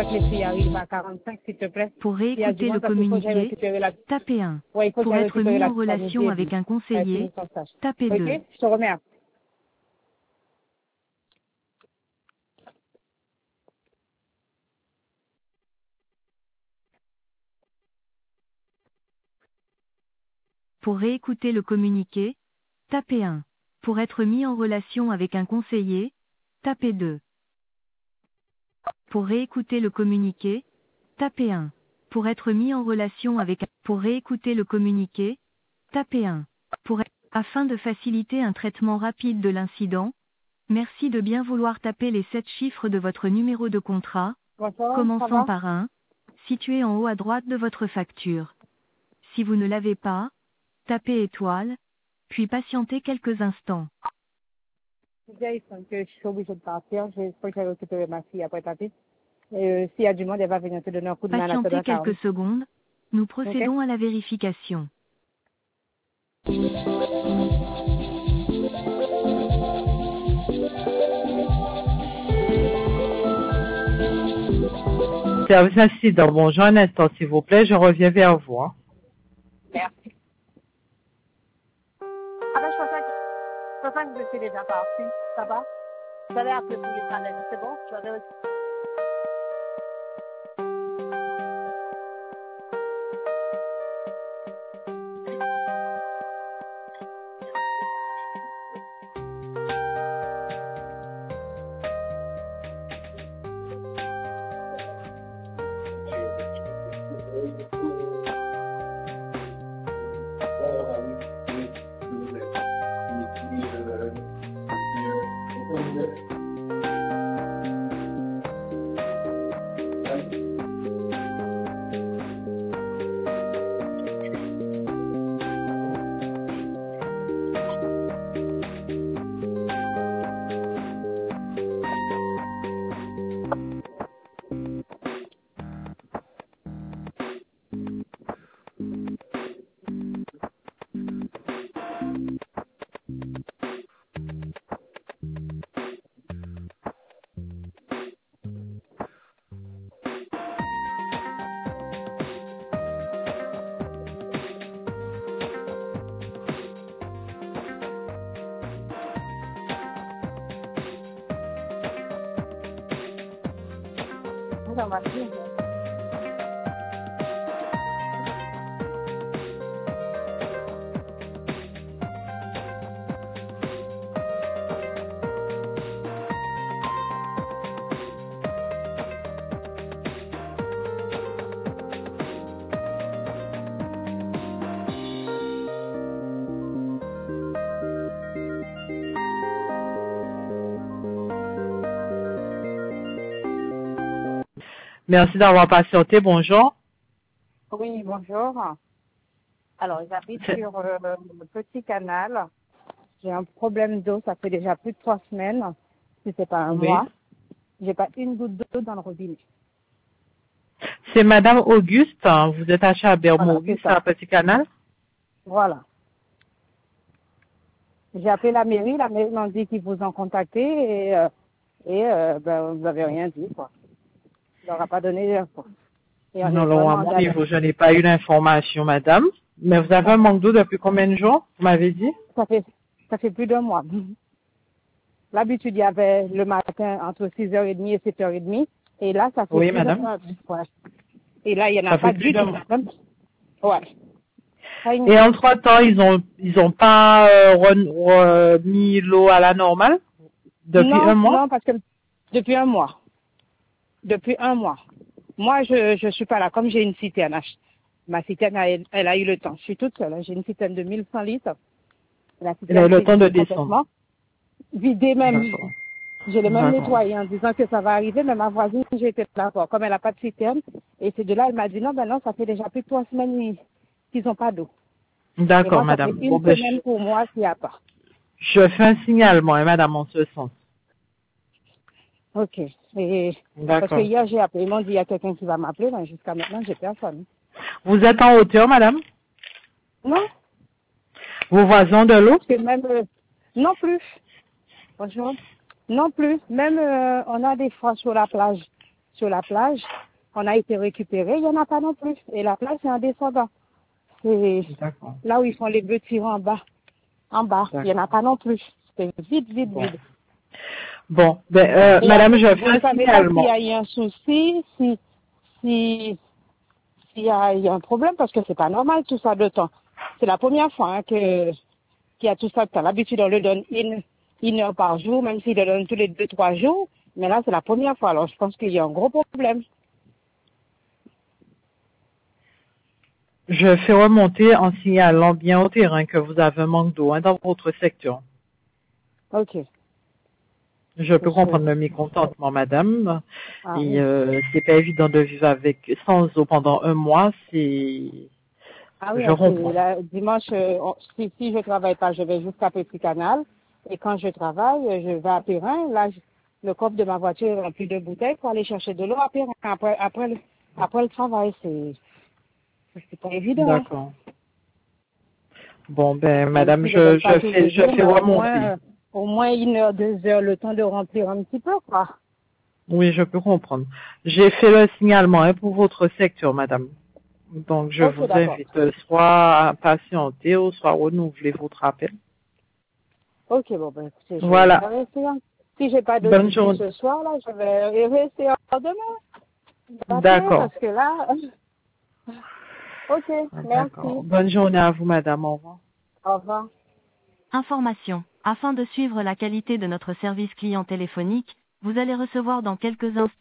que les filles arrivent à 45, s'il te plaît. Pour Il y a du réécouter monde le parce qu'il faut que j'aille communiqué, récupérer la... tapez 1. Ouais, il faut que Pour j'aille être récupérer mis la en relation avec un conseiller, tapez 2. Ok, je te remercie. Pour réécouter le communiqué, tapez 1. Pour être mis en relation avec un conseiller, tapez 2. Pour réécouter le communiqué, tapez 1. Pour être mis en relation avec... Pour réécouter le communiqué, tapez 1. Afin de faciliter un traitement rapide de l'incident, merci de bien vouloir taper les 7 chiffres de votre numéro de contrat, Bonsoir, ça commençant va? par 1, situé en haut à droite de votre facture. Si vous ne l'avez pas, tapez étoile, puis patientez quelques instants. Déjà, ils sont que je suis obligée de partir. Je faut que j'aille récupérer ma fille après taper. Et s'il y a du monde, elle va venir te donner un coup de main à la Patientez tête à quelques secondes, nous procédons à la vérification. Service incident. Bonjour, un instant, s'il vous plaît, je reviens vers vous. Hein. Merci. Ah ben, je pensais que je suis déjà parti. Ça va? J'avais appelé pour les panels. C'est bon? Ça va bien. Merci d'avoir patienté. Bonjour. Oui, bonjour. Alors, j'habite sur le petit canal. J'ai un problème d'eau, ça fait déjà plus de 3 semaines, si c'est pas un mois. J'ai pas une goutte d'eau dans le robinet. C'est Madame Auguste. Vous êtes à Chabert-Maurice, Voilà, à Petit Canal. Voilà. J'ai appelé la mairie m'a dit qu'ils vous ont contacté ben, vous avez rien dit, quoi. Il leur a pas donné l'info. Et on est Non, à vraiment mon niveau, je n'ai pas eu l'information, Madame. Mais vous avez un manque d'eau depuis combien de jours, vous m'avez dit? Ça fait plus d'un mois. L'habitude, il y avait le matin entre 6h30 et 7h30. Et là, ça fait Oui, plus madame. d'un mois. Ouais. Et là, il n'y en a Ça pas fait plus du d'un tout. mois. Ouais. Et entre-temps, ils ont pas remis l'eau à la normale depuis un mois? Non, parce que depuis un mois. Depuis un mois. Moi, je suis pas là. Comme j'ai une citerne, ma citerne, elle a eu le temps. Je suis toute seule. J'ai une citerne de 1100 litres. Elle a eu le temps de descendre. Vidée même. D'accord. Je l'ai même D'accord. nettoyée en disant que ça va arriver, mais ma voisine, j'ai été d'accord. Comme elle n'a pas de citerne, et c'est de là, elle m'a dit non, ben non, ça fait déjà plus de 3 semaines qu'ils n'ont pas d'eau. D'accord, et moi, madame. Ça fait une semaine pour moi qu'il n'y a pas. Je fais un signalement, hein, madame, en ce sens. Ok. Parce que hier, j'ai appelé, ils m'ont dit, il y a quelqu'un qui va m'appeler, mais jusqu'à maintenant, j'ai personne. Vous êtes en hauteur, madame? Non. Vos voisins de l'eau? Même, non plus. Bonjour. Non plus. Même, on a des fois sur la plage. sur la plage. On a été récupéré, il n'y en a pas non plus. Et la plage, c'est en descendant. C'est D'accord. là où ils font les bœufs tirés en bas. En bas, il n'y en a pas non plus. C'est vide. Bon, ben, Et madame, après, je vous fais ne un savez pas s'il signalement. y a eu un souci, s'il y a un problème, parce que c'est pas normal tout ça de temps. C'est la première fois qu'il y a tout ça de temps. L'habitude, on le donne une heure par jour, même s'il le donne tous les 2-3 jours. Mais là, c'est la première fois. Alors, je pense qu'il y a un gros problème. Je fais remonter en signalant bien au terrain que vous avez un manque d'eau dans votre secteur. Ok. Je peux comprendre le mécontentement, madame. Ah, Et oui. c'est pas évident de vivre avec sans eau pendant un mois. Ah oui, Je comprends. là, dimanche, si je travaille pas, je vais jusqu'à Petit Canal. Et quand je travaille, je vais à Perrin. Là, le coffre de ma voiture est rempli de bouteilles pour aller chercher de l'eau à Perrin. Après le travail, c'est pas évident. Hein. D'accord. Bon, ben, Même madame, si je donne pas tous les je jours, fais mais remonter. au moins 1 heure, 2 heures, le temps de remplir un petit peu, quoi. Oui, je peux comprendre. J'ai fait le signalement pour votre secteur, madame. Donc, je Ok, vous d'accord. invite soit à patienter ou soit à renouveler votre appel. Ok, bon, ben, écoutez, je vais Voilà. rester. Hein. Si j'ai pas de Bonne soucis journée. ce soir, là, je vais rester encore demain. D'appeler D'accord. parce que là, ok, D'accord. merci. Bonne journée à vous, madame. Au revoir. Au revoir. Information. Afin de suivre la qualité de notre service client téléphonique, vous allez recevoir dans quelques instants